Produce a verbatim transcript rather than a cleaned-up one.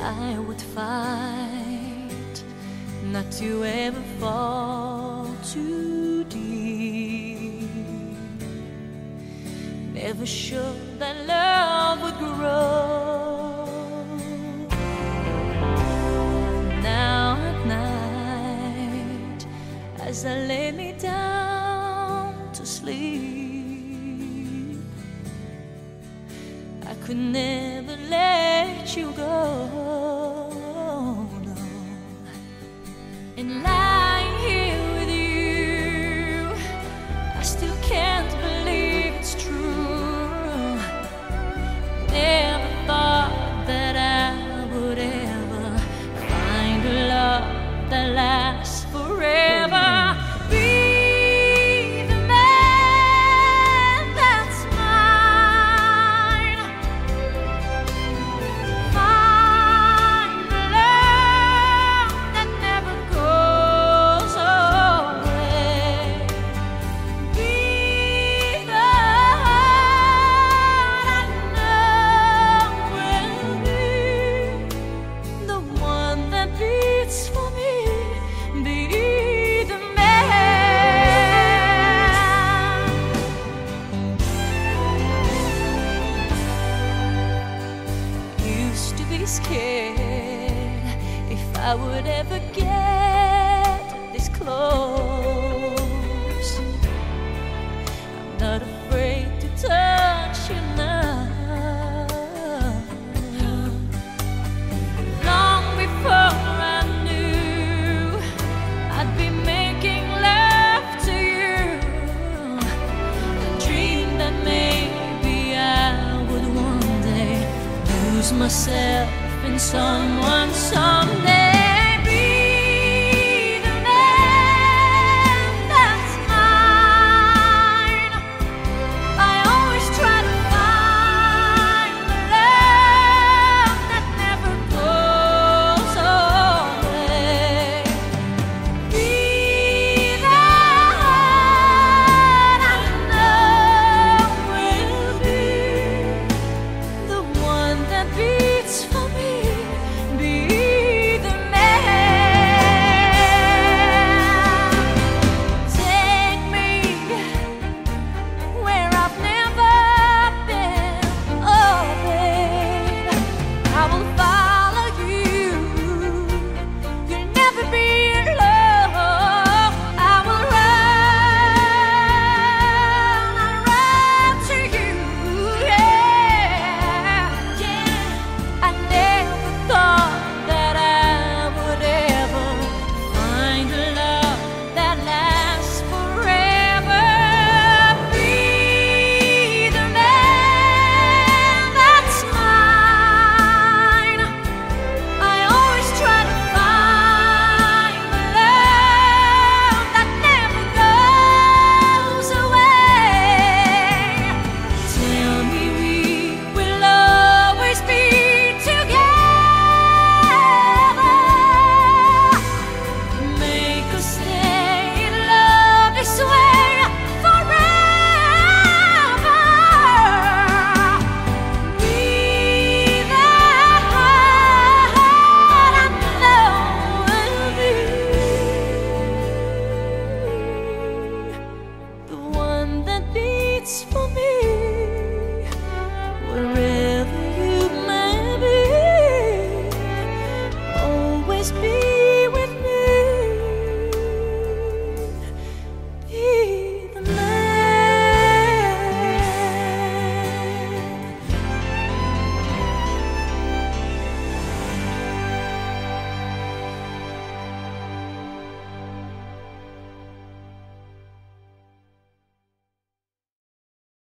I would fight not to ever fall too deep. Never sure that love would grow. Now at night, as I lay me down to sleep, I could never let you go, no. And lying here with you, I still can't believe it's true. Never thought that I would ever find a love that lasts forever. Scared if I would ever get this close. I'm not afraid to touch you now. Long before I knew I'd be making love to you, a dream that maybe I would one day lose myself in someone someday. For me, wherever